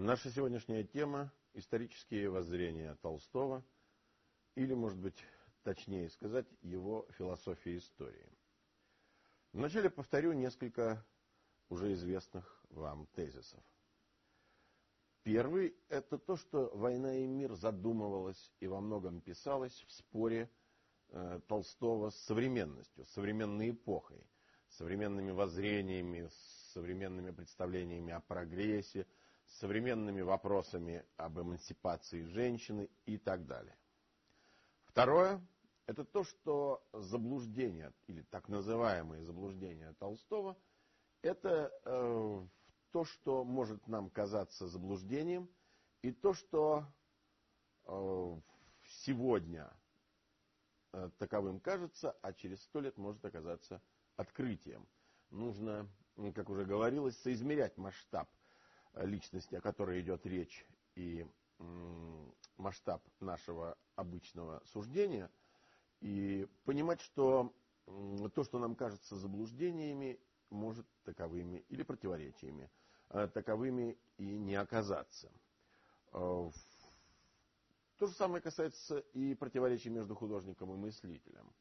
Наша сегодняшняя тема — исторические воззрения Толстого, или, может быть, точнее сказать, его философия истории. Вначале повторю несколько уже известных вам тезисов. Первый — это то, что «Война и мир» задумывалась и во многом писалась в споре Толстого с современностью, с современной эпохой, с современными воззрениями, с современными представлениями о прогрессе, с современными вопросами об эмансипации женщины и так далее. Второе — это то, что заблуждения, или так называемые заблуждения Толстого, это то, что может нам казаться заблуждением, и то, что сегодня таковым кажется, а через 100 лет может оказаться открытием. Нужно, как уже говорилось, соизмерять масштаб личности, о которой идет речь, и масштаб нашего обычного суждения, и понимать, что то, что нам кажется заблуждениями, может таковыми или противоречиями, таковыми и не оказаться. То же самое касается и противоречий между художником и мыслителем.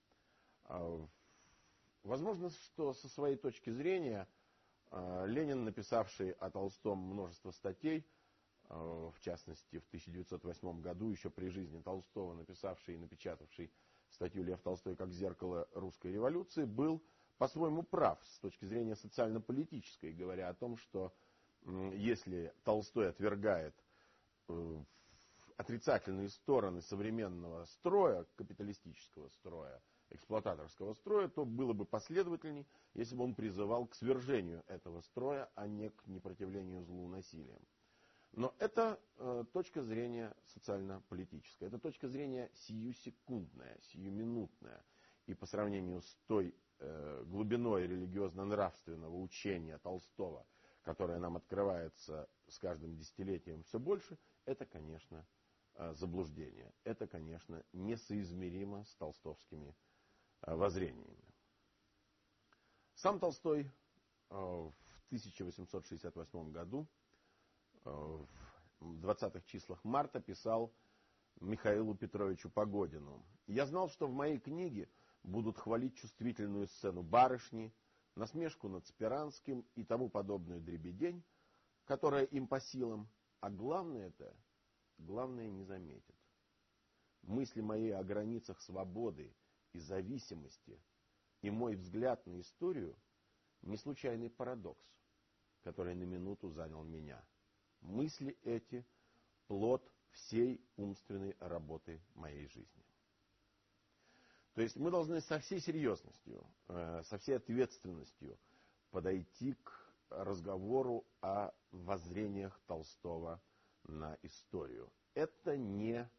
Возможно, что со своей точки зрения Ленин, написавший о Толстом множество статей, в частности, в 1908 году, еще при жизни Толстого, написавший и напечатавший статью «Лев Толстой как зеркало русской революции», был по-своему прав с точки зрения социально-политической, говоря о том, что если Толстой отвергает отрицательные стороны современного строя, капиталистического строя, эксплуататорского строя, то было бы последовательней, если бы он призывал к свержению этого строя, а не к непротивлению злу насилием. Но это точка зрения социально-политическая, это точка зрения сиюсекундная, сиюминутная. И по сравнению с той глубиной религиозно-нравственного учения Толстого, которое нам открывается с каждым десятилетием все больше, это, конечно, заблуждение. Это, конечно, несоизмеримо с толстовскими воззрениями. Сам Толстой в 1868 году, в 20-х числах марта, писал Михаилу Петровичу Погодину: «Я знал, что в моей книге будут хвалить чувствительную сцену барышни, насмешку над Спиранским и тому подобную дребедень, которая им по силам, а главное не заметят. Мысли мои о границах свободы и зависимости и мой взгляд на историю — не случайный парадокс, который на минуту занял меня. Мысли эти — плод всей умственной работы моей жизни». То есть мы должны со всей серьезностью, со всей ответственностью подойти к разговору о воззрениях Толстого на историю. Это не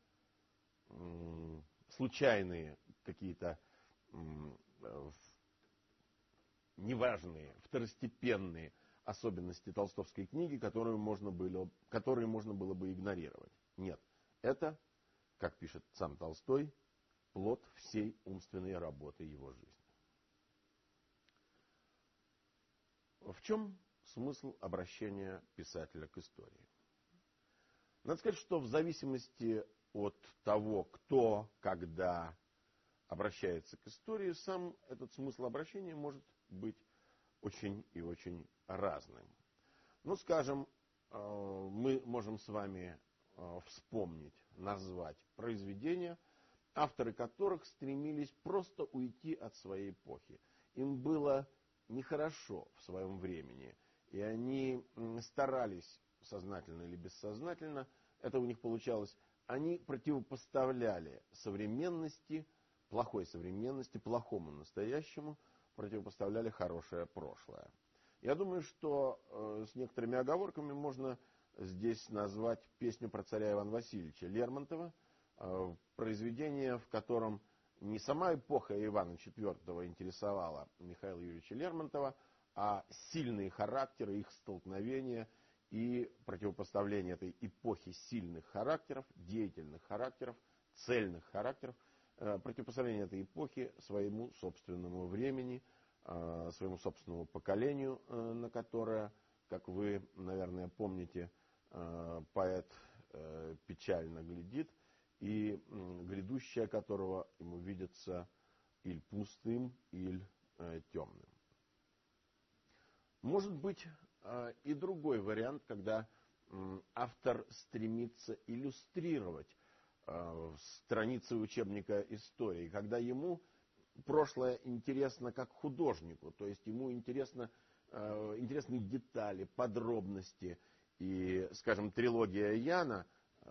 случайные какие-то неважные, второстепенные особенности толстовской книги, которые можно было бы игнорировать. Нет, это, как пишет сам Толстой, плод всей умственной работы его жизни. В чем смысл обращения писателя к истории? Надо сказать, что в зависимости от того, кто, когда обращается к истории, сам этот смысл обращения может быть очень и очень разным. Ну, скажем, мы можем с вами вспомнить, назвать произведения, авторы которых стремились просто уйти от своей эпохи. Им было нехорошо в своем времени, и они старались, сознательно или бессознательно, это у них получалось, они противопоставляли современности, плохой современности, плохому настоящему, противопоставляли хорошее прошлое. Я думаю, что с некоторыми оговорками можно здесь назвать песню про царя Ивана Васильевича Лермонтова, произведение, в котором не сама эпоха Ивана IV интересовала Михаила Юрьевича Лермонтова, а сильные характеры, их столкновения и противопоставление этой эпохи сильных характеров, деятельных характеров, цельных характеров, противопоставление этой эпохи своему собственному времени, своему собственному поколению, на которое, как вы, наверное, помните, поэт печально глядит, и грядущее которого ему видится иль пустым, иль темным. Может быть и другой вариант, когда автор стремится иллюстрировать страницы учебника истории, когда ему прошлое интересно как художнику, то есть ему интересны детали, подробности. И, скажем, трилогия Яна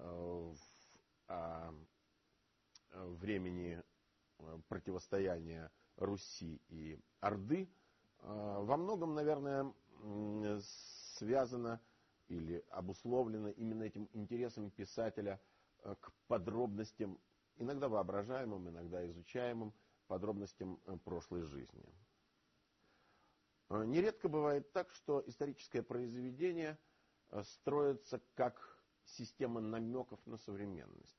о времени противостояния Руси и Орды во многом, наверное, связана или обусловлена именно этим интересом писателя к подробностям, иногда воображаемым, иногда изучаемым, подробностям прошлой жизни. Нередко бывает так, что историческое произведение строится как система намеков на современность.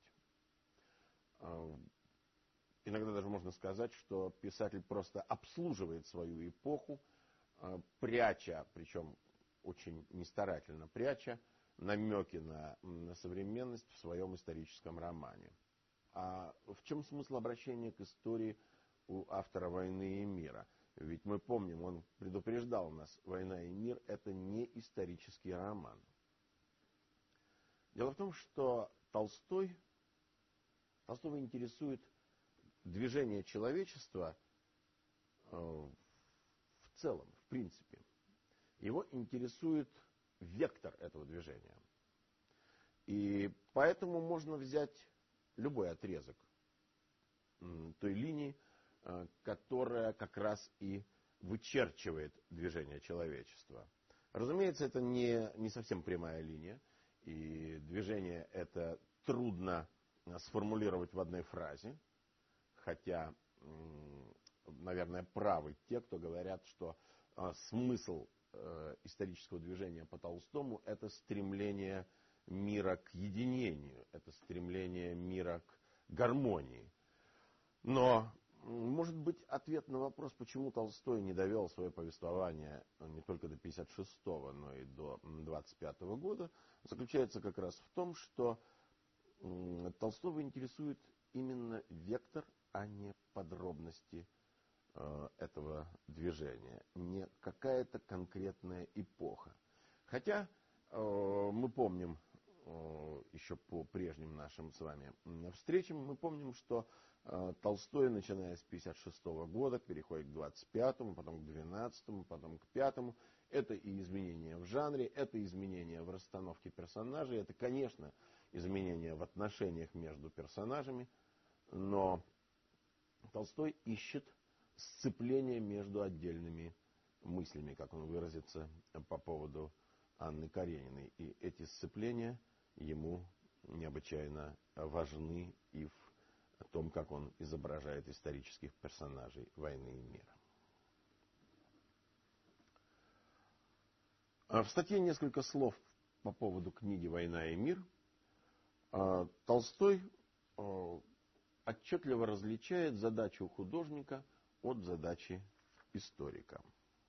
Иногда даже можно сказать, что писатель просто обслуживает свою эпоху, пряча, причем очень нестарательно пряча, намеки на современность в своем историческом романе. А в чем смысл обращения к истории у автора «Войны и мира»? Ведь мы помним, он предупреждал нас, «Война и мир» — это не исторический роман. Дело в том, что Толстого интересует движение человечества в целом, в принципе. Его интересует вектор этого движения. И поэтому можно взять любой отрезок той линии, которая как раз и вычерчивает движение человечества. Разумеется, это не совсем прямая линия, и движение это трудно сформулировать в одной фразе, хотя, наверное, правы те, кто говорят, что смысл исторического движения по Толстому — это стремление мира к единению, это стремление мира к гармонии. Но, может быть, ответ на вопрос, почему Толстой не довел свое повествование не только до 1956-го, но и до 1925 года, заключается как раз в том, что Толстого интересует именно вектор, а не подробности этого движения, не какая-то конкретная эпоха. Хотя мы помним еще по прежним нашим с вами встречам, мы помним, что Толстой, начиная с 1956 года, переходит к 1925-му, потом к 1912-му, потом к 1905-му. Это и изменения в жанре, это изменения в расстановке персонажей, это, конечно, изменения в отношениях между персонажами, но Толстой ищет сцепление между отдельными мыслями, как он выразится по поводу Анны Карениной. И эти сцепления ему необычайно важны и в том, как он изображает исторических персонажей «Войны и мира». В статье несколько слов по поводу книги «Война и мир». Толстой отчетливо различает задачу художника от задачи историка.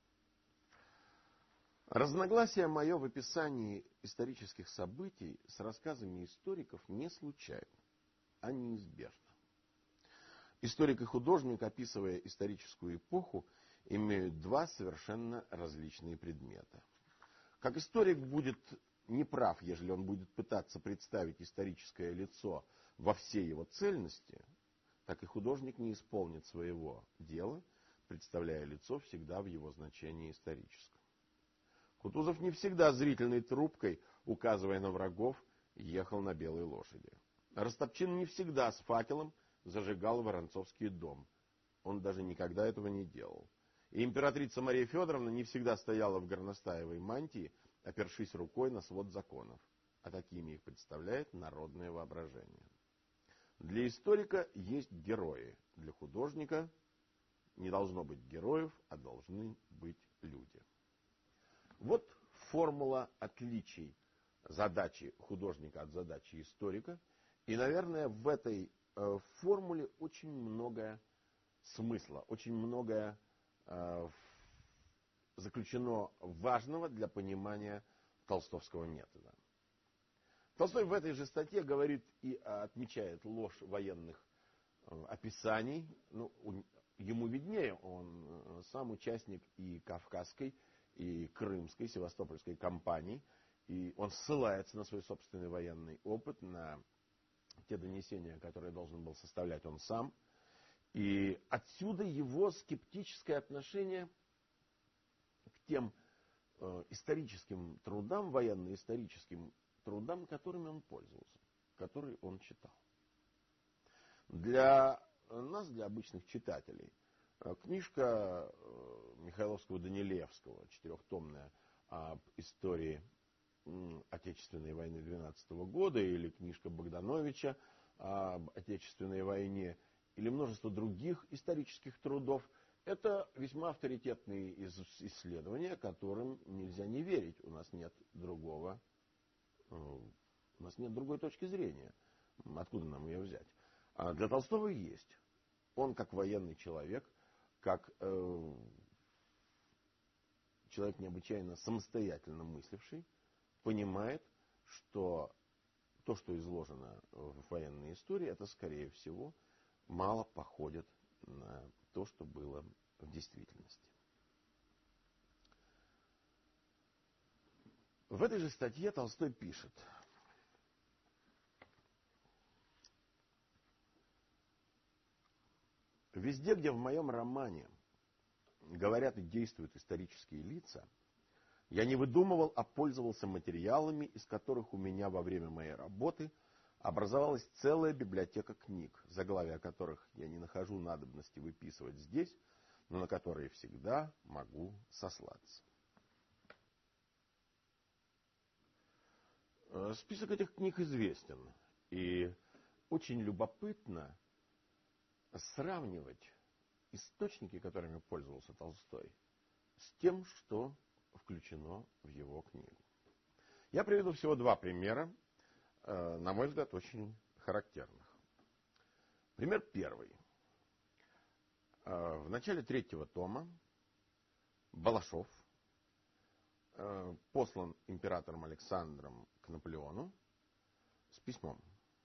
Разногласие мое в описании исторических событий с рассказами историков не случайно, а неизбежно. Историк и художник, описывая историческую эпоху, имеют два совершенно различные предмета. Как историк будет неправ, ежели он будет пытаться представить историческое лицо во всей его цельности, так и художник не исполнит своего дела, представляя лицо всегда в его значении историческом. Кутузов не всегда зрительной трубкой, указывая на врагов, ехал на белой лошади. Растопчин не всегда с факелом зажигал Воронцовский дом. Он даже никогда этого не делал. И императрица Мария Федоровна не всегда стояла в горностаевой мантии, опершись рукой на свод законов. А такими их представляет народное воображение. Для историка есть герои. Для художника не должно быть героев, а должны быть люди. Вот формула отличий задачи художника от задачи историка. И, наверное, в этой формуле очень многое смысла, очень многое заключено важного для понимания толстовского метода. Толстой в этой же статье говорит и отмечает ложь военных описаний. Ему виднее, он сам участник и Кавказской, и Крымской, Севастопольской кампаний, и он ссылается на свой собственный военный опыт, на те донесения, которые должен был составлять он сам. И отсюда его скептическое отношение к тем историческим трудам, военно-историческим трудам, которыми он пользовался, которые он читал. Для нас, для обычных читателей, книжка Михайловского-Данилевского, 4-томная, об истории Отечественной войны 12 года, или книжка Богдановича об Отечественной войне, или множество других исторических трудов, это весьма авторитетные исследования, которым нельзя не верить. У нас нет другой точки зрения. Откуда нам ее взять? А для Толстого есть. Он, как военный человек, как человек необычайно самостоятельно мысливший, понимает, что то, что изложено в военной истории, это, скорее всего, мало походит на то, что было в действительности. В этой же статье Толстой пишет: везде, где в моем романе говорят и действуют исторические лица, я не выдумывал, а пользовался материалами, из которых у меня во время моей работы образовалась целая библиотека книг, заглавия которых я не нахожу надобности выписывать здесь, но на которые всегда могу сослаться. Список этих книг известен, и очень любопытно сравнивать источники, которыми пользовался Толстой, с тем, что включено в его книгу. Я приведу всего 2 примера, на мой взгляд, очень характерных. Пример первый. В начале 3-го тома Балашов послан императором Александром к Наполеону с письмом.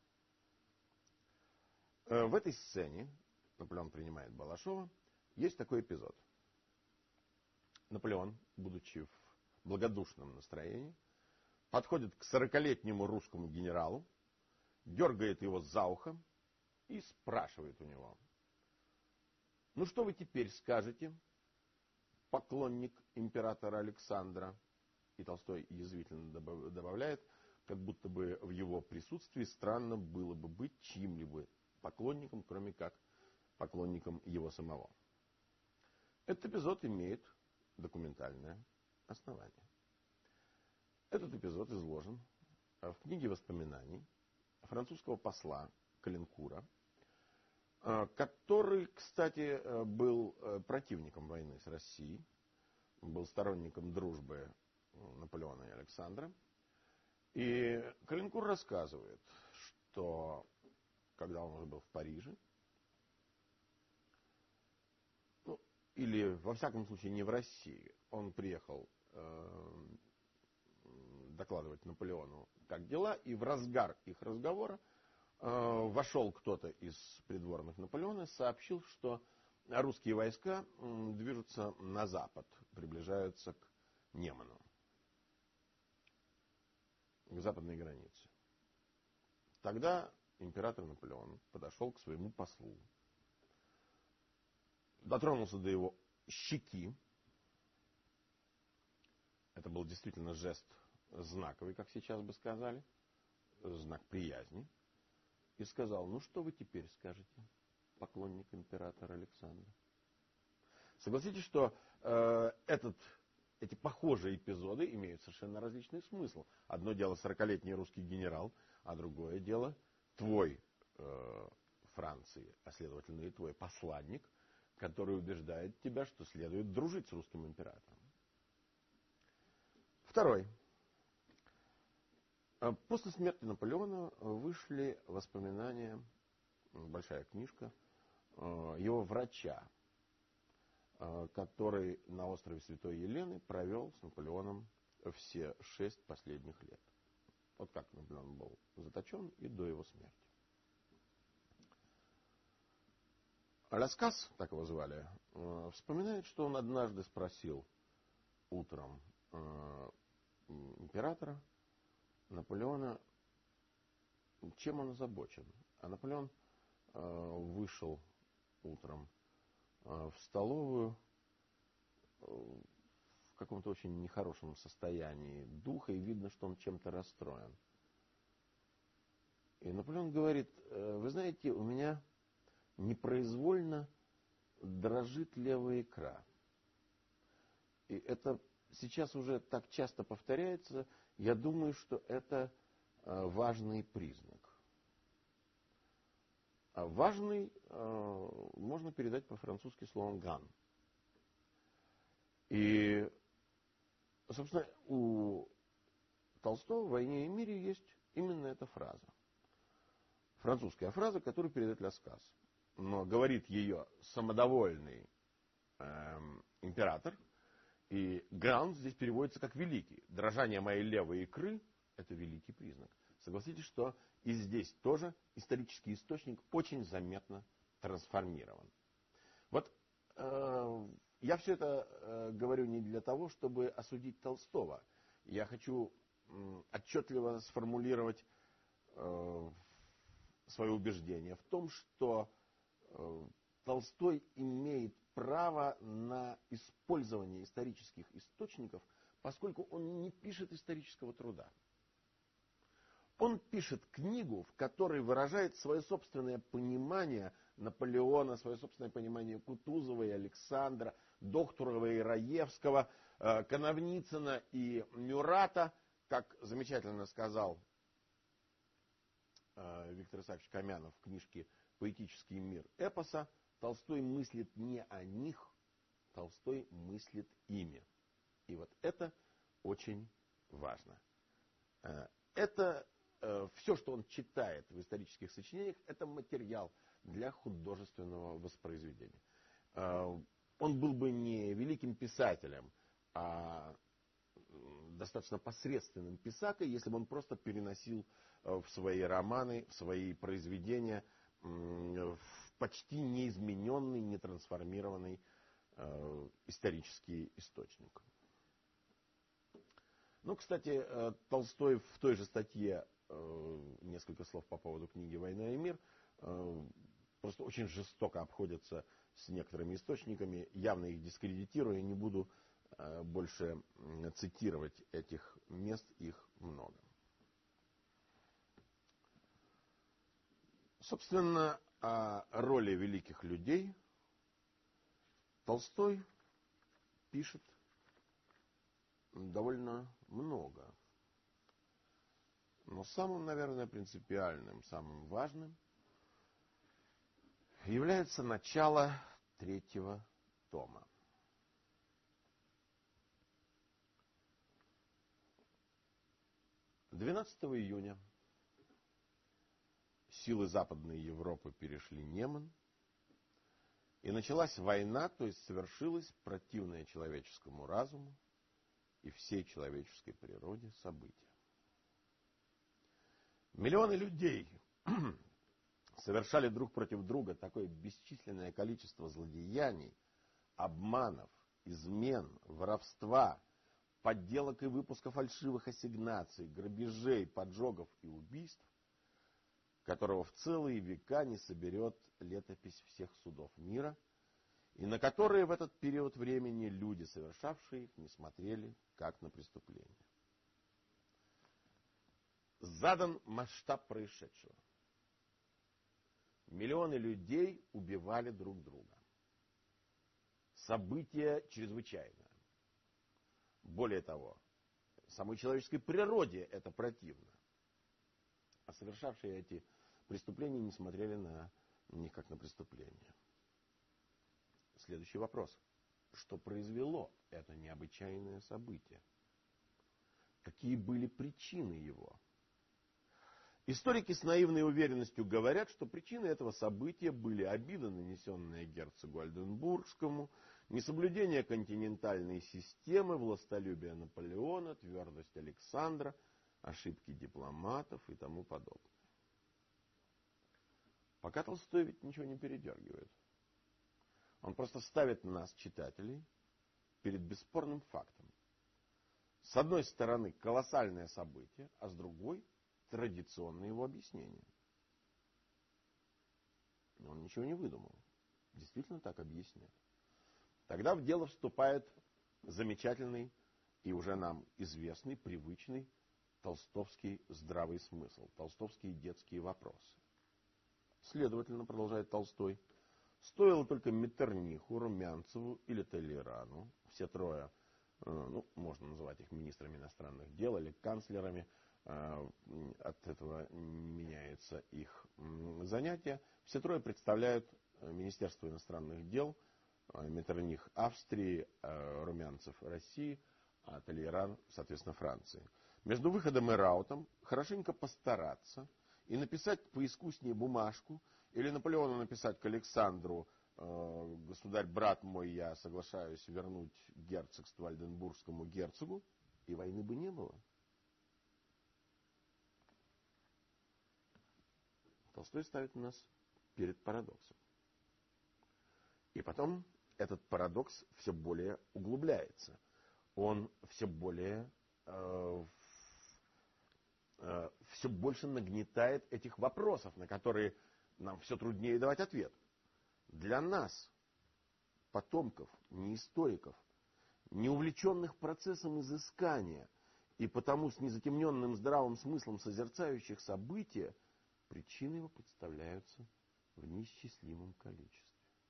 В этой сцене Наполеон принимает Балашова. Есть такой эпизод. Наполеон, будучи в благодушном настроении, подходит к 40-летнему русскому генералу, дергает его за ухо и спрашивает у него: ну что вы теперь скажете, поклонник императора Александра? И Толстой язвительно добавляет, как будто бы в его присутствии странно было бы быть чьим-либо поклонником, кроме как поклонником его самого. Этот эпизод имеет документальное основание. Этот эпизод изложен в книге воспоминаний французского посла Калинкура, который, кстати, был противником войны с Россией, был сторонником дружбы Наполеона и Александра. И Калинкур рассказывает, что когда он уже был в Париже, или во всяком случае не в России, он приехал докладывать Наполеону, как дела, и в разгар их разговора вошел кто-то из придворных Наполеона и сообщил, что русские войска движутся на запад, приближаются к Неману, к западной границе. Тогда император Наполеон подошел к своему послу, дотронулся до его щеки. Это был действительно жест знаковый, как сейчас бы сказали, знак приязни. И сказал: ну что вы теперь скажете, поклонник императора Александра? Согласитесь, что эти похожие эпизоды имеют совершенно различный смысл. Одно дело 40-летний русский генерал, а другое дело твой Франции, а следовательно и твой посланник, который убеждает тебя, что следует дружить с русским императором. Второй. После смерти Наполеона вышли воспоминания, большая книжка, его врача, который на острове Святой Елены провел с Наполеоном все 6 последних лет. Вот как Наполеон был заточен и до его смерти. Ляскас, так его звали, вспоминает, что он однажды спросил утром императора Наполеона, чем он озабочен. А Наполеон вышел утром в столовую в каком-то очень нехорошем состоянии духа, и видно, что он чем-то расстроен. И Наполеон говорит: вы знаете, у меня непроизвольно дрожит левая икра. И это сейчас уже так часто повторяется, я думаю, что это важный признак. А важный можно передать по-французски словом «ган». И, собственно, у Толстого в «Войне и мире» есть именно эта фраза. Французская фраза, которую передает Ляскас. Но говорит ее самодовольный император. И «ган» здесь переводится как «великий». Дрожание моей левой икры – это великий признак. Согласитесь, что и здесь тоже исторический источник очень заметно трансформирован. Вот я все это говорю не для того, чтобы осудить Толстого. Я хочу отчетливо сформулировать свое убеждение в том, что Толстой имеет право на использование исторических источников, поскольку он не пишет исторического труда. Он пишет книгу, в которой выражает свое собственное понимание Наполеона, свое собственное понимание Кутузова и Александра, Докторова и Раевского, Коновницына и Мюрата, как замечательно сказал Виктор Исаакович Камянов в книжке «Поэтический мир эпоса», Толстой мыслит не о них, Толстой мыслит ими. И вот это очень важно. Это все, что он читает в исторических сочинениях, это материал для художественного воспроизведения. Он был бы не великим писателем, а достаточно посредственным писакой, если бы он просто переносил в свои романы, в свои произведения в почти неизмененный, не трансформированный исторический источник. Ну, кстати, Толстой в той же статье, несколько слов по поводу книги «Война и мир», просто очень жестоко обходится с некоторыми источниками, явно их дискредитируя, не буду больше цитировать этих мест, их много. Собственно, о роли великих людей Толстой пишет довольно много. Но самым, наверное, принципиальным, самым важным является начало третьего тома. 12 июня силы Западной Европы перешли Неман, и началась война, то есть совершилось противное человеческому разуму и всей человеческой природе событие. Миллионы людей совершали друг против друга такое бесчисленное количество злодеяний, обманов, измен, воровства, подделок и выпуска фальшивых ассигнаций, грабежей, поджогов и убийств, которого в целые века не соберет летопись всех судов мира, и на которые в этот период времени люди, совершавшие их, не смотрели как на преступление. Задан масштаб происшедшего. Миллионы людей убивали друг друга. Событие чрезвычайное. Более того, самой человеческой природе это противно. А совершавшие эти преступления не смотрели на них как на преступления. Следующий вопрос. Что произвело это необычайное событие? Какие были причины его? Историки с наивной уверенностью говорят, что причиной этого события были обида, нанесенная герцогу Ольденбургскому, несоблюдение континентальной системы, властолюбие Наполеона, твердость Александра, ошибки дипломатов и тому подобное. Пока Толстой ведь ничего не передергивает. Он просто ставит нас, читателей, перед бесспорным фактом. С одной стороны, колоссальное событие, а с другой – традиционное его объяснение. Он ничего не выдумал. Действительно так объясняет. Тогда в дело вступает замечательный и уже нам известный, привычный толстовский здравый смысл, толстовские детские вопросы. Следовательно, продолжает Толстой, стоило только Меттерниху, Румянцеву или Толерану, все трое, можно называть их министрами иностранных дел или канцлерами, от этого меняется их занятие, все трое представляют Министерство иностранных дел, Меттерних Австрии, Румянцев России, а Толеран, соответственно, Франции. Между выходом и раутом хорошенько постараться и написать поискуснее бумажку, или Наполеону написать к Александру: государь, брат мой, я соглашаюсь вернуть герцогство Ольденбургскому герцогу, и войны бы не было. Толстой ставит нас перед парадоксом. И потом этот парадокс все более углубляется. Он все больше нагнетает этих вопросов, на которые нам все труднее давать ответ. Для нас, потомков, не историков, не увлеченных процессом изыскания и потому с незатемненным здравым смыслом созерцающих события, причины его представляются в неисчислимом количестве.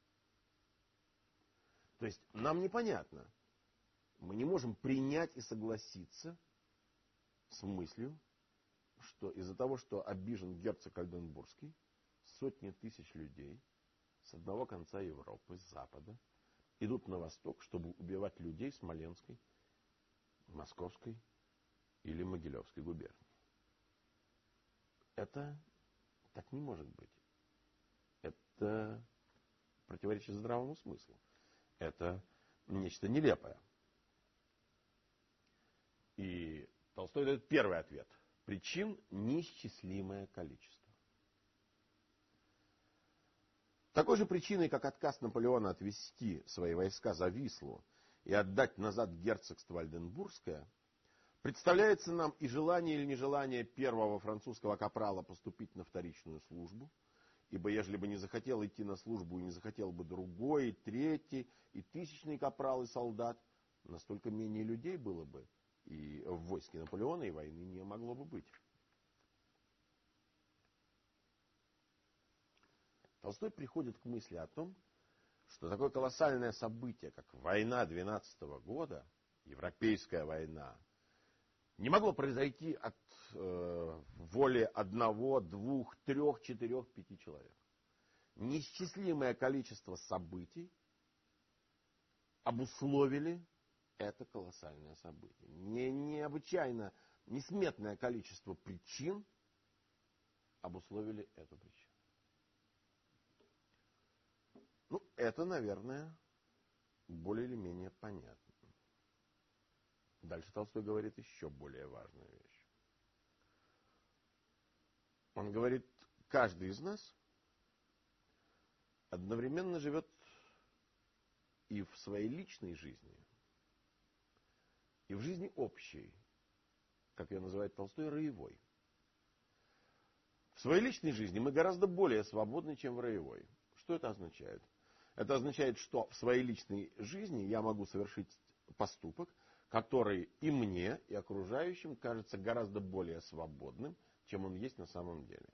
То есть нам непонятно, мы не можем принять и согласиться с мыслью, что из-за того, что обижен герцог Ольденбургский, сотни тысяч людей с одного конца Европы, с запада, идут на восток, чтобы убивать людей в Смоленской, Московской или Могилевской губернии. Это так не может быть. Это противоречит здравому смыслу. Это нечто нелепое. И Толстой дает первый ответ. Причин неисчислимое количество. Такой же причиной, как отказ Наполеона отвести свои войска за Вислу и отдать назад герцогство Ольденбургское, представляется нам и желание или нежелание первого французского капрала поступить на вторичную службу, ибо ежели бы не захотел идти на службу, и не захотел бы другой, и третий, и тысячный капрал и солдат, настолько менее людей было бы и в войске Наполеона, и войны не могло бы быть. Толстой приходит к мысли о том, что такое колоссальное событие, как война 12-го года, Европейская война, не могло произойти от воли одного, двух, трех, четырех, пяти человек. Неисчислимое количество событий обусловили это колоссальное событие. Необычайно, несметное количество причин обусловили эту причину. Это, наверное, более или менее понятно. Дальше Толстой говорит еще более важную вещь. Он говорит, каждый из нас одновременно живет и в своей личной жизни, и в жизни общей, как ее называет Толстой, роевой. В своей личной жизни мы гораздо более свободны, чем в роевой. Что это означает? Это означает, что в своей личной жизни я могу совершить поступок, который и мне, и окружающим кажется гораздо более свободным, чем он есть на самом деле.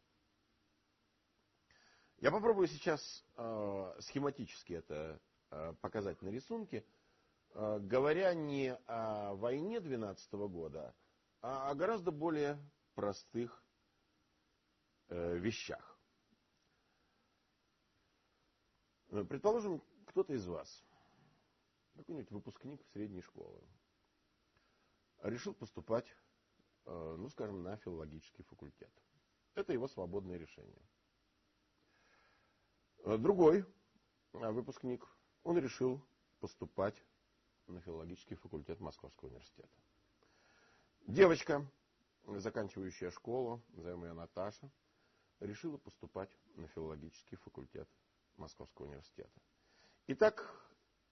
Я попробую сейчас схематически это показать на рисунке, говоря не о войне 12-го года, а о гораздо более простых вещах. Предположим, кто-то из вас, какой-нибудь выпускник средней школы, решил поступать, скажем, на филологический факультет. Это его свободное решение. Другой выпускник, он решил поступать на филологический факультет Московского университета. Девочка заканчивающая школу, назовем ее Наташа, решила поступать на филологический факультет Московского университета. Итак,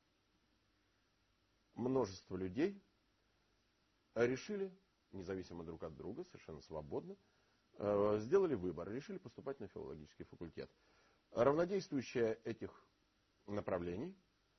множество людей решили, независимо друг от друга, совершенно свободно, сделали выбор, решили поступать на филологический факультет. Равнодействующее этих направлений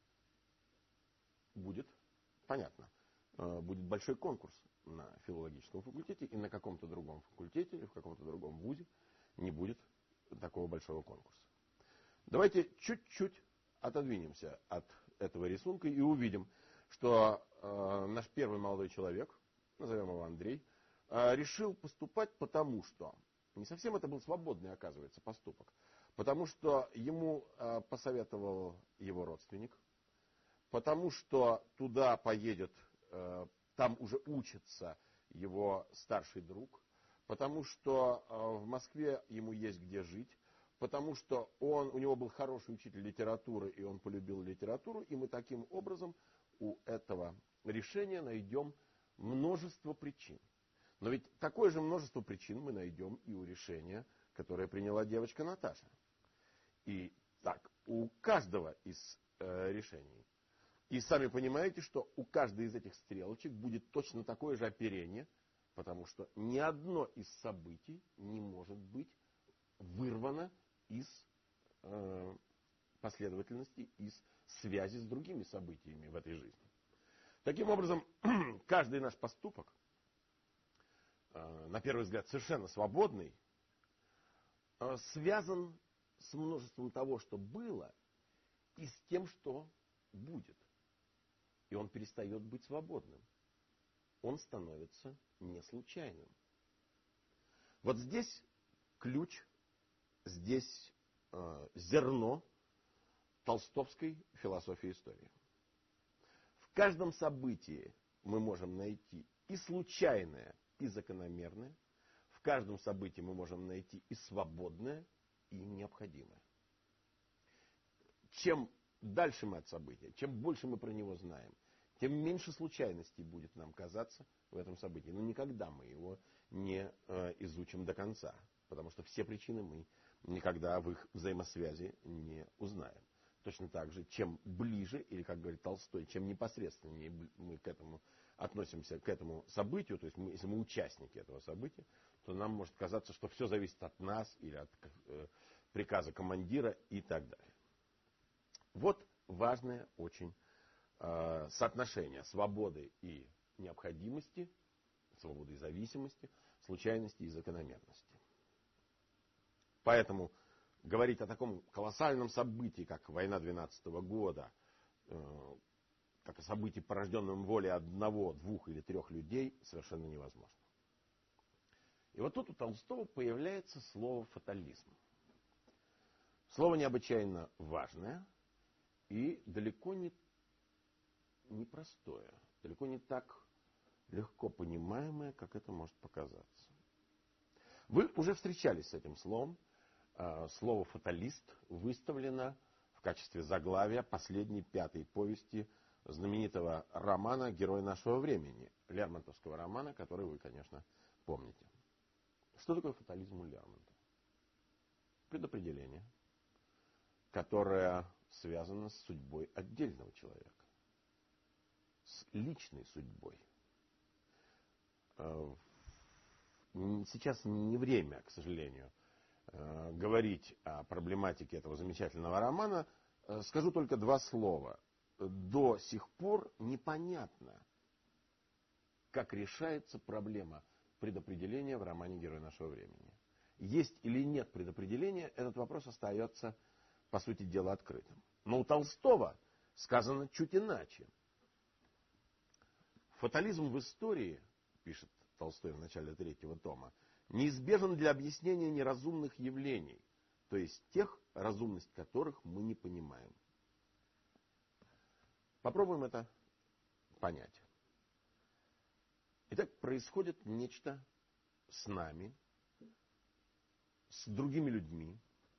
будет, понятно, будет большой конкурс на филологическом факультете, и на каком-то другом факультете или в каком-то другом вузе не будет такого большого конкурса. Давайте чуть-чуть отодвинемся от этого рисунка и увидим, что наш первый молодой человек, назовем его Андрей, решил поступать потому, что не совсем это был свободный, оказывается, поступок, потому что ему посоветовал его родственник, потому что туда поедет, там уже учится его старший друг, потому что в Москве ему есть где жить, потому что у него был хороший учитель литературы, и он полюбил литературу, и мы таким образом у этого решения найдем множество причин. Но ведь такое же множество причин мы найдем и у решения, которое приняла девочка Наташа. И так, у каждого из решений. И сами понимаете, что у каждой из этих стрелочек будет точно такое же оперение, потому что ни одно из событий не может быть вырвано из последовательности, из связи с другими событиями в этой жизни. Таким образом, каждый наш поступок, на первый взгляд совершенно свободный, связан с множеством того, что было, и с тем, что будет. И он перестает быть свободным. Он становится не случайным. Вот здесь ключ, здесь зерно толстовской философии истории. В каждом событии мы можем найти и случайное, и закономерное. В каждом событии мы можем найти и свободное, и необходимое. Чем дальше мы от события, чем больше мы про него знаем, тем меньше случайностей будет нам казаться в этом событии. Но никогда мы его не изучим до конца, потому что все причины мы никогда в их взаимосвязи не узнаем. Точно так же, чем ближе, или, как говорит Толстой, чем непосредственнее мы к этому относимся, к этому событию, то есть если мы участники этого события, то нам может казаться, что все зависит от нас или от приказа командира и так далее. Вот важное очень соотношение свободы и необходимости, свободы и зависимости, случайности и закономерности. Поэтому говорить о таком колоссальном событии, как война 12 года, как о событии, порожденном волей одного, двух или трех людей, совершенно невозможно. И вот тут у Толстого появляется слово «фатализм». Слово необычайно важное и далеко не простое, далеко не так легко понимаемое, как это может показаться. Вы уже встречались с этим словом. Слово «фаталист» выставлено в качестве заглавия последней, пятой повести знаменитого романа «Герой нашего времени», лермонтовского романа, который вы, конечно, помните. Что такое фатализм у Лермонтова? Предопределение, которое связано с судьбой отдельного человека, с личной судьбой. Сейчас не время, к сожалению, говорить о проблематике этого замечательного романа. Скажу только два слова. До сих пор непонятно, как решается проблема предопределения в романе «Герой нашего времени». Есть или нет предопределения, этот вопрос остается, по сути дела, открытым. Но у Толстого сказано чуть иначе. Фатализм в истории, пишет Толстой в начале третьего тома, неизбежен для объяснения неразумных явлений, то есть тех, разумность которых мы не понимаем. Попробуем это понять. Итак, происходит нечто с нами, с другими людьми.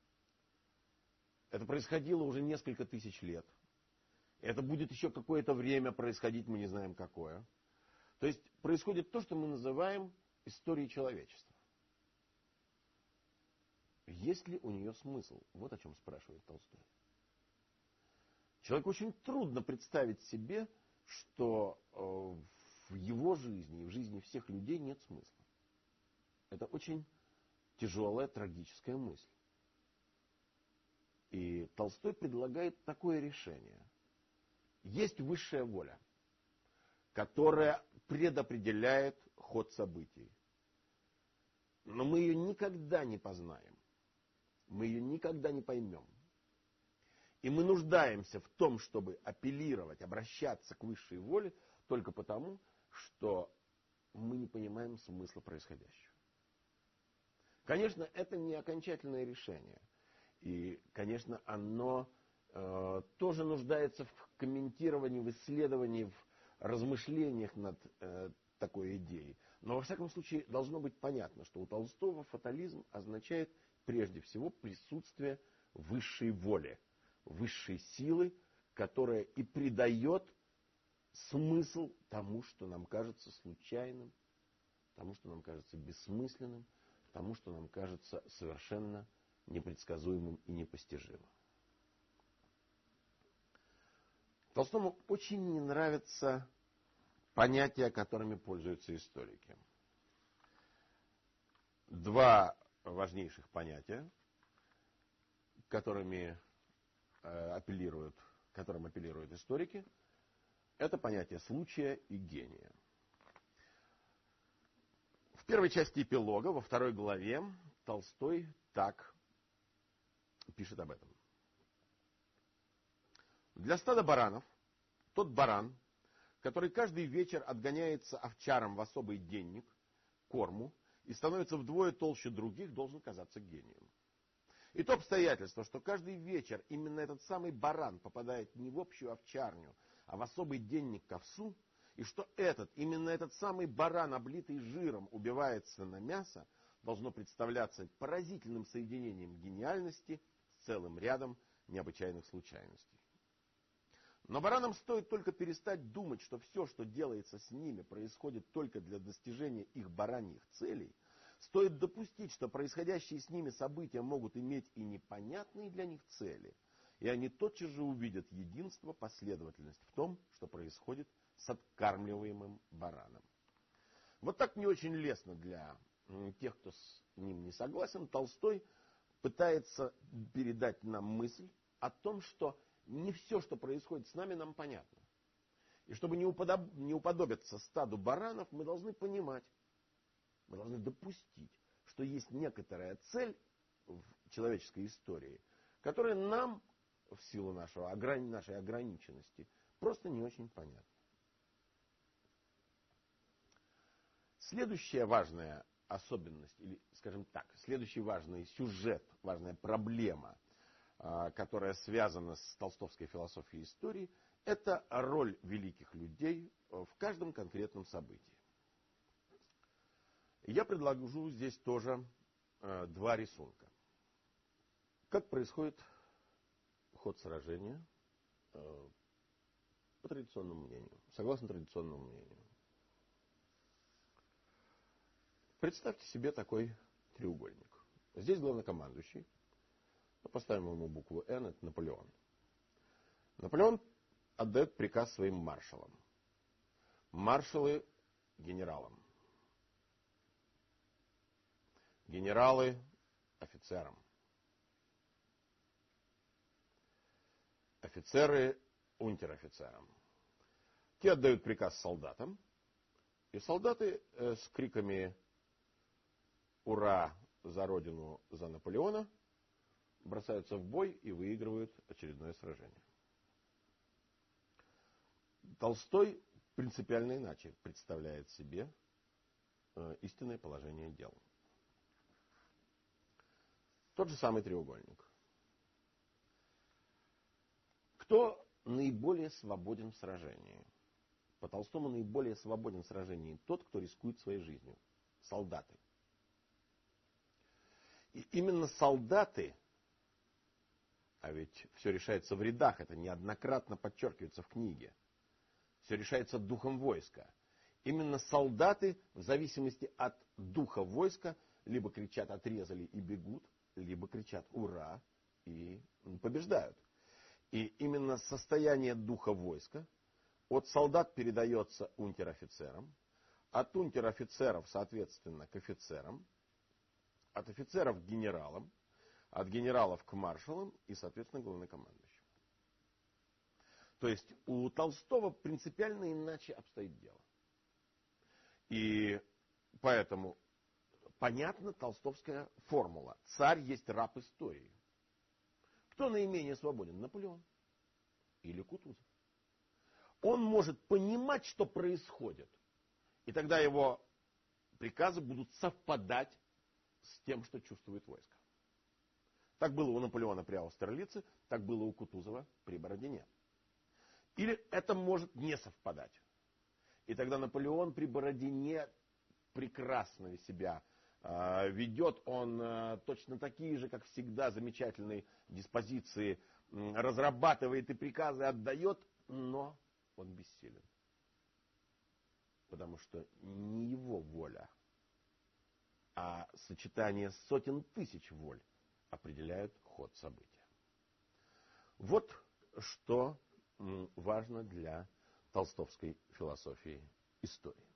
Это происходило уже несколько тысяч лет. Это будет еще какое-то время происходить, мы не знаем какое. То есть происходит то, что мы называем истории человечества. Есть ли у нее смысл? Вот о чем спрашивает Толстой. Человеку очень трудно представить себе, что в его жизни и в жизни всех людей нет смысла. Это очень тяжелая, трагическая мысль. И Толстой предлагает такое решение. Есть высшая воля, которая предопределяет ход событий. Но мы ее никогда не познаем. Мы ее никогда не поймем. И мы нуждаемся в том, чтобы апеллировать, обращаться к высшей воле, только потому, что мы не понимаем смысла происходящего. Конечно, это не окончательное решение. И, конечно, оно тоже нуждается в комментировании, в исследовании, в размышлениях над такой идеей. Но, во всяком случае, должно быть понятно, что у Толстого фатализм означает прежде всего присутствие высшей воли, высшей силы, которая и придает смысл тому, что нам кажется случайным, тому, что нам кажется бессмысленным, тому, что нам кажется совершенно непредсказуемым и непостижимым. Толстому очень не нравятся понятия, которыми пользуются историки. Два важнейших понятия, которым апеллируют историки, это понятие случая и гения. В первой части эпилога, во второй главе, Толстой так пишет об этом. Для стада баранов тот баран, который каждый вечер отгоняется овчаром в особый денник, корму, и становится вдвое толще других, должен казаться гением. И то обстоятельство, что каждый вечер именно этот самый баран попадает не в общую овчарню, а в особый денник к овсу, и что именно этот самый баран, облитый жиром, убивается на мясо, должно представляться поразительным соединением гениальности с целым рядом необычайных случайностей. Но баранам стоит только перестать думать, что все, что делается с ними, происходит только для достижения их бараньих целей. Стоит допустить, что происходящие с ними события могут иметь и непонятные для них цели, и они тотчас же увидят единство, последовательность в том, что происходит с откармливаемым бараном. Вот так не очень лестно для тех, кто с ним не согласен. Толстой пытается передать нам мысль о том, что не все, что происходит с нами, нам понятно. И чтобы не уподобиться стаду баранов, мы должны понимать, мы должны допустить, что есть некоторая цель в человеческой истории, которая нам, в силу нашей ограниченности, просто не очень понятна. Следующая важная особенность, или, скажем так, следующий важный сюжет, важная проблема, которая связана с толстовской философией истории, это роль великих людей в каждом конкретном событии. Я предложу здесь тоже два рисунка. Как происходит ход сражения по традиционному мнению, согласно традиционному мнению. Представьте себе такой треугольник. Здесь главнокомандующий. Поставим ему букву «Н», это Наполеон. Наполеон отдает приказ своим маршалам. Маршалы — генералам. Генералы — офицерам. Офицеры — унтер-офицерам. Те отдают приказ солдатам. И солдаты с криками «Ура! За Родину! За Наполеона!» бросаются в бой и выигрывают очередное сражение. Толстой принципиально иначе представляет себе истинное положение дел. Тот же самый треугольник. Кто наиболее свободен в сражении? По Толстому наиболее свободен в сражении тот, кто рискует своей жизнью. Солдаты. И именно солдаты, а ведь все решается в рядах, это неоднократно подчеркивается в книге, все решается духом войска. Именно солдаты, в зависимости от духа войска, либо кричат «отрезали» и бегут, либо кричат «ура» и побеждают. И именно состояние духа войска от солдат передается унтер-офицерам, от унтер-офицеров, соответственно, к офицерам, от офицеров к генералам, от генералов к маршалам и, соответственно, главнокомандующим. То есть у Толстого принципиально иначе обстоит дело. И поэтому понятна толстовская формула. Царь есть раб истории. Кто наименее свободен? Наполеон или Кутузов. Он может понимать, что происходит. И тогда его приказы будут совпадать с тем, что чувствует войско. Так было у Наполеона при Аустерлице, так было у Кутузова при Бородине. Или это может не совпадать. И тогда Наполеон при Бородине прекрасно себя ведет. Он точно такие же, как всегда, замечательные диспозиции разрабатывает и приказы отдает, но он бессилен. Потому что не его воля, а сочетание сотен тысяч воль определяют ход события. Вот что важно для толстовской философии истории.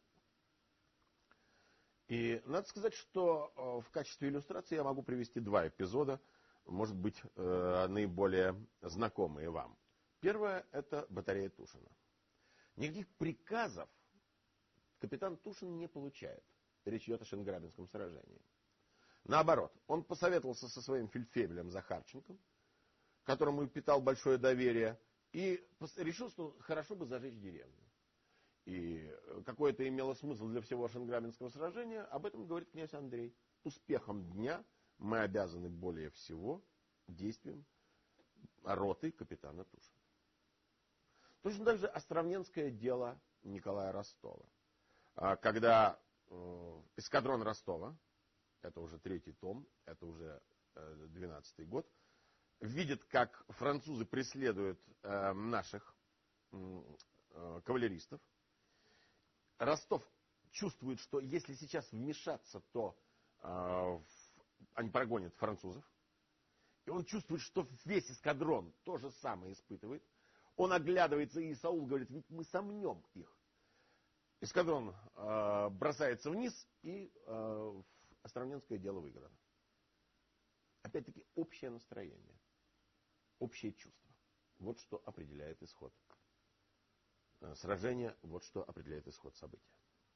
И надо сказать, что в качестве иллюстрации я могу привести два эпизода, может быть, наиболее знакомые вам. Первое – это батарея Тушина. Никаких приказов капитан Тушин не получает. Речь идет о Шенграбинском сражении. Наоборот, он посоветовался со своим фельдфебелем Захарченком, которому питал большое доверие, и решил, что хорошо бы зажечь деревню. И какое-то имело смысл для всего Шенграбинского сражения, об этом говорит князь Андрей. Успехом дня мы обязаны более всего действиям роты капитана Тушина. Точно так же островненское дело Николая Ростова. Когда эскадрон Ростова, это уже 3-й том, это уже 12-й год, видит, как французы преследуют наших кавалеристов. Ростов чувствует, что если сейчас вмешаться, то они прогонят французов. И он чувствует, что весь эскадрон то же самое испытывает. Он оглядывается, и Саул говорит: ведь мы сомнем их. Эскадрон бросается вниз, и островненское дело выиграно. Опять-таки общее настроение, общее чувство. Вот что определяет исход сражения, вот что определяет исход события.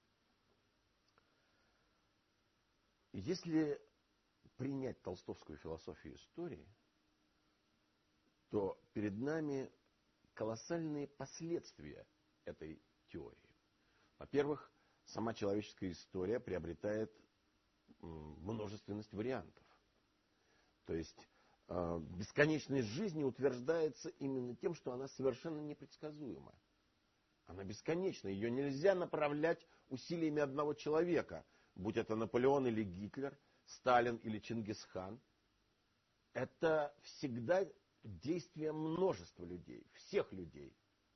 Если принять толстовскую философию истории, то перед нами колоссальные последствия этой теории. Во-первых, сама человеческая история приобретает множественность вариантов. То есть бесконечность жизни утверждается именно тем, что она совершенно непредсказуема. Она бесконечна, ее нельзя направлять усилиями одного человека, будь это Наполеон или Гитлер, Сталин или Чингисхан. Это всегда действие множества людей, всех людей.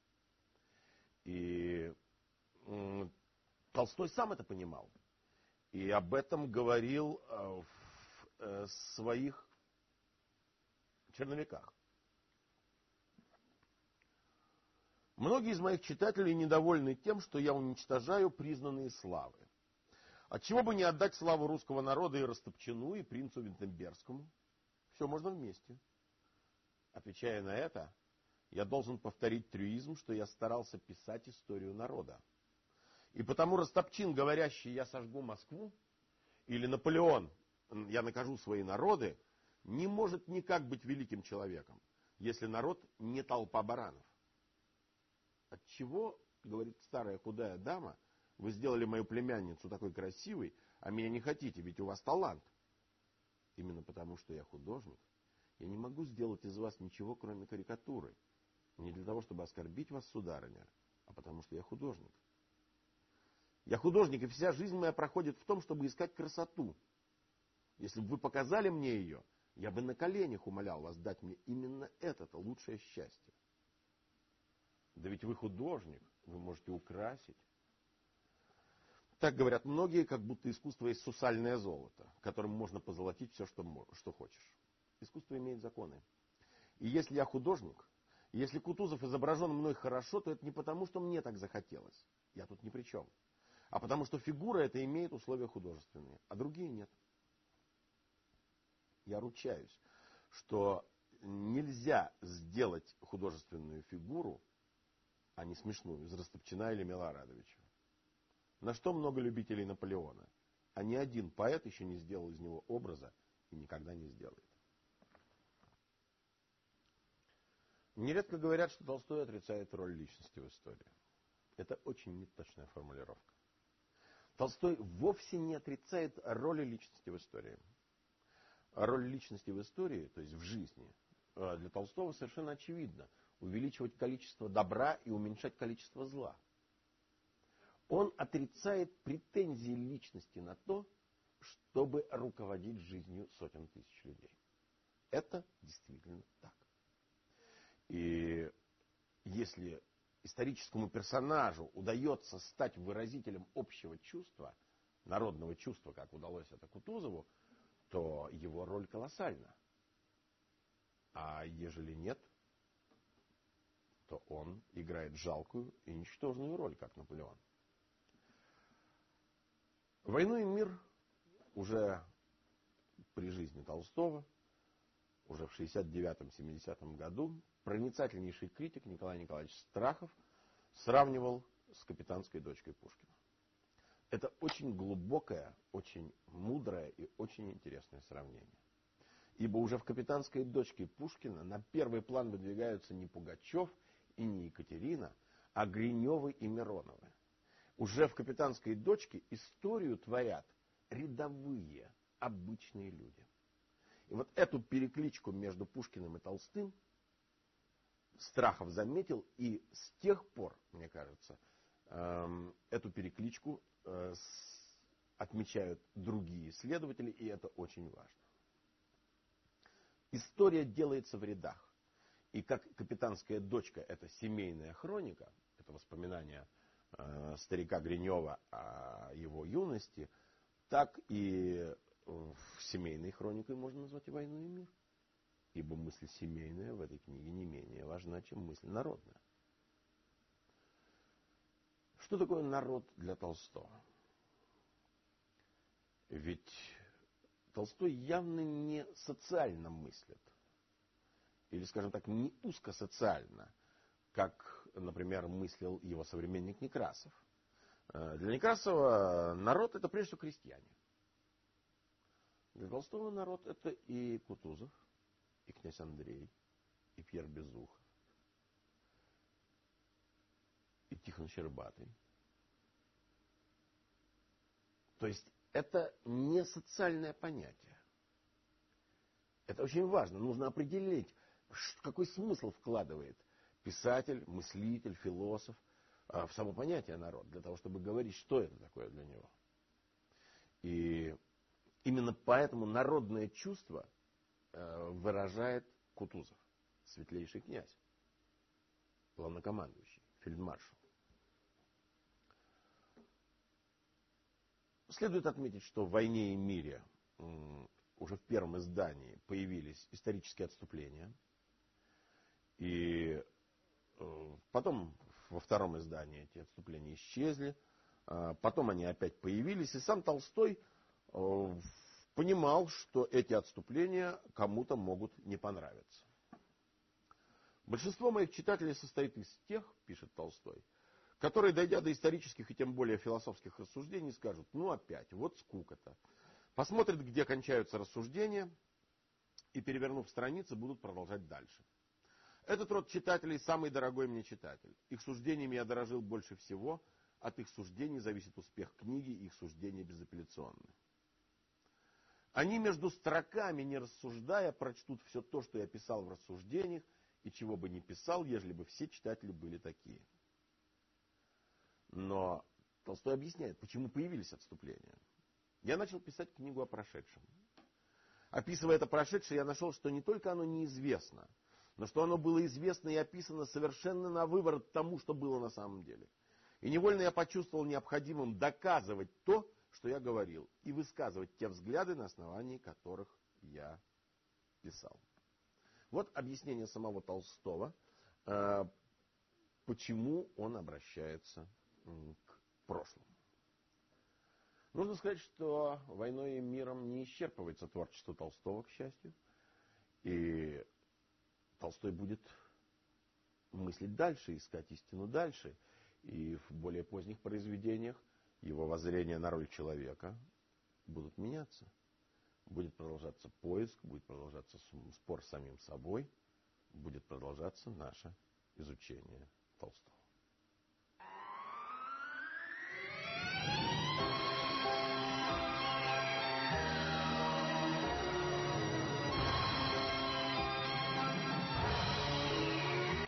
И Толстой сам это понимал. И об этом говорил в своих черновиках. Многие из моих читателей недовольны тем, что я уничтожаю признанные славы. Отчего бы не отдать славу русского народа и Растопчину, и принцу Виттенбергскому? Все можно вместе. Отвечая на это, я должен повторить трюизм, что я старался писать историю народа. И потому Растопчин, говорящий «я сожгу Москву», или Наполеон «я накажу свои народы», не может никак быть великим человеком, если народ не толпа баранов. Отчего, говорит старая худая дама, вы сделали мою племянницу такой красивой, а меня не хотите, ведь у вас талант. Именно потому, что я художник, я не могу сделать из вас ничего, кроме карикатуры. Не для того, чтобы оскорбить вас, сударыня, а потому что я художник. Я художник, и вся жизнь моя проходит в том, чтобы искать красоту. Если бы вы показали мне ее, я бы на коленях умолял вас дать мне именно это лучшее счастье. Да ведь вы художник, вы можете украсить. Так говорят многие, как будто искусство есть сусальное золото, которым можно позолотить все, что хочешь. Искусство имеет законы. И если я художник, и если Кутузов изображен мной хорошо, то это не потому, что мне так захотелось. Я тут ни при чем. А потому что фигура эта имеет условия художественные, а другие нет. Я ручаюсь, что нельзя сделать художественную фигуру, а не смешную, из Растопчина или Милорадовича. На что много любителей Наполеона. А ни один поэт еще не сделал из него образа и никогда не сделает. Нередко говорят, что Толстой отрицает роль личности в истории. Это очень неточная формулировка. Толстой вовсе не отрицает роли личности в истории. Роль личности в истории, то есть в жизни, для Толстого совершенно очевидна. Увеличивать количество добра и уменьшать количество зла. Он отрицает претензии личности на то, чтобы руководить жизнью сотен тысяч людей. Это действительно так. И если историческому персонажу удается стать выразителем общего чувства, народного чувства, как удалось это Кутузову, то его роль колоссальна. А ежели нет, то он играет жалкую и ничтожную роль, как Наполеон. «Войну и мир» уже при жизни Толстого, уже в 69-70 году, проницательнейший критик Николай Николаевич Страхов сравнивал с «Капитанской дочкой» Пушкина. Это очень глубокое, очень мудрое и очень интересное сравнение. Ибо уже в «Капитанской дочке» Пушкина на первый план выдвигаются не Пугачев и не Екатерина, а Гриневы и Мироновы. Уже в «Капитанской дочке» историю творят рядовые, обычные люди. И вот эту перекличку между Пушкиным и Толстым Страхов заметил, и с тех пор, мне кажется, эту перекличку отмечают другие исследователи, и это очень важно. История делается в рядах. И как «Капитанская дочка» — это семейная хроника, это воспоминания старика Гринева о его юности, так и семейной хроникой можно назвать и «Войну и мир». Ибо мысль семейная в этой книге не менее важна, чем мысль народная. Что такое народ для Толстого? Ведь Толстой явно не социально мыслит. Или, скажем так, не узкосоциально, как, например, мыслил его современник Некрасов. Для Некрасова народ — это прежде всего крестьяне. Для Толстого народ — это и Кутузов, и князь Андрей, и Пьер Безухов, и Тихон Щербатый. То есть это не социальное понятие. Это очень важно. Нужно определить, какой смысл вкладывает писатель, мыслитель, философ в само понятие народ, для того, чтобы говорить, что это такое для него. И именно поэтому народное чувство выражает Кутузов, светлейший князь, главнокомандующий, фельдмаршал. Следует отметить, что в «Войне и мире» уже в первом издании появились исторические отступления. И потом во втором издании эти отступления исчезли. Потом они опять появились. И сам Толстой понимал, что эти отступления кому-то могут не понравиться. Большинство моих читателей состоит из тех, пишет Толстой, которые, дойдя до исторических и тем более философских рассуждений, скажут: ну опять, вот скука-то. Посмотрят, где кончаются рассуждения, и, перевернув страницы, будут продолжать дальше. Этот род читателей самый дорогой мне читатель. Их суждениями я дорожил больше всего. От их суждений зависит успех книги, и их суждения безапелляционны. Они между строками, не рассуждая, прочтут все то, что я писал в рассуждениях, и чего бы ни писал, ежели бы все читатели были такие. Но Толстой объясняет, почему появились отступления. Я начал писать книгу о прошедшем. Описывая это прошедшее, я нашел, что не только оно неизвестно, но что оно было известно и описано совершенно на выворот тому, что было на самом деле. И невольно я почувствовал необходимым доказывать то, что я говорил, и высказывать те взгляды, на основании которых я писал. Вот объяснение самого Толстого, почему он обращается к прошлому. Нужно сказать, что «Войной и миром» не исчерпывается творчество Толстого, к счастью. И Толстой будет мыслить дальше, искать истину дальше. И в более поздних произведениях его воззрения на роль человека будут меняться. Будет продолжаться поиск, будет продолжаться спор с самим собой, будет продолжаться наше изучение Толстого.